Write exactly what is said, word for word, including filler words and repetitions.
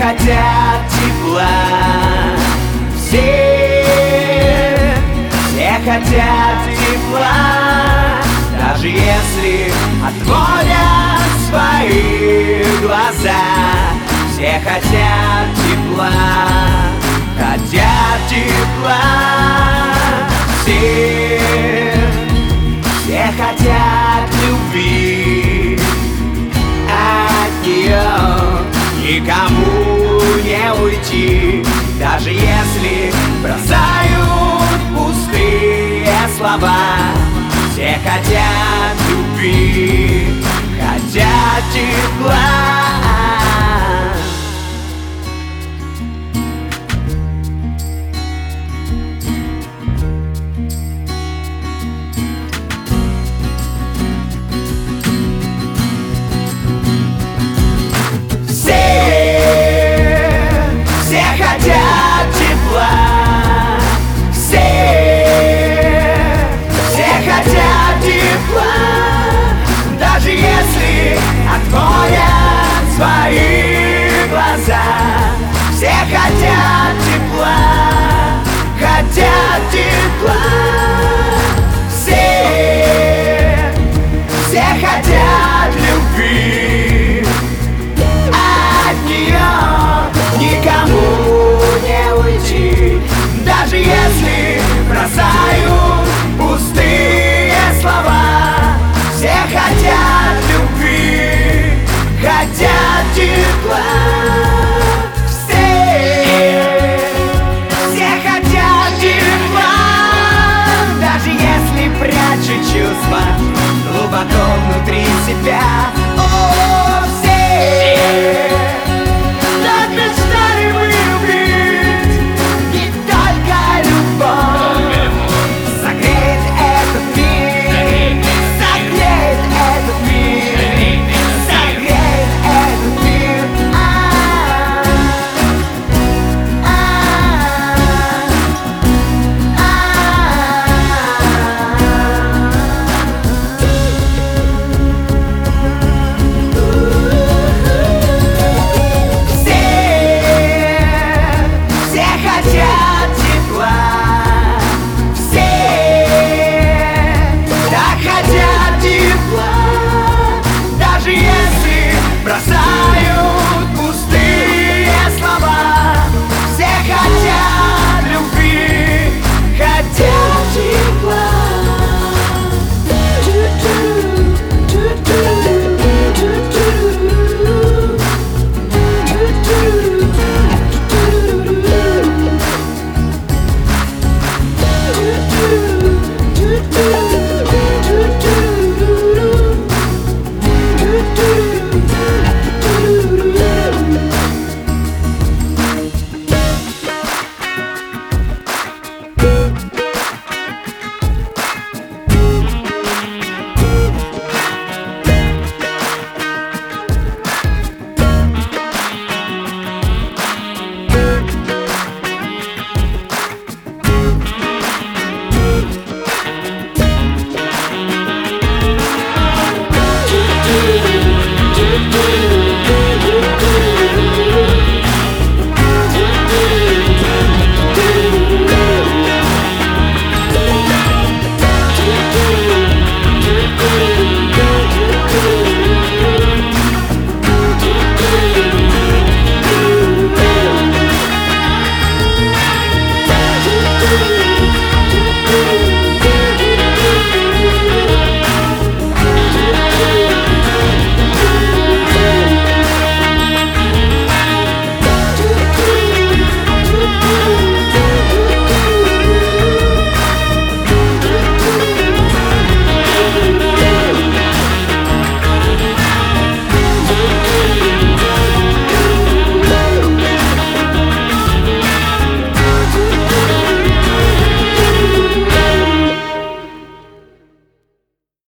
хотят тепла, все, все хотят тепла, даже если отводят свои глаза. Все хотят тепла, хотят тепла, все, все хотят любви, от нее никому не уйти, даже если бросают пустые слова. Все хотят любви, хотят тепла. Отводят свои глаза. Все хотят тепла, хотят тепла. Все, все хотят любви, от нее никому не уйти, даже если бросают пустые слова. Все хотят любви, хотят тепла. Все, все хотят тепла, даже если прячут чувства глубоко внутри себя.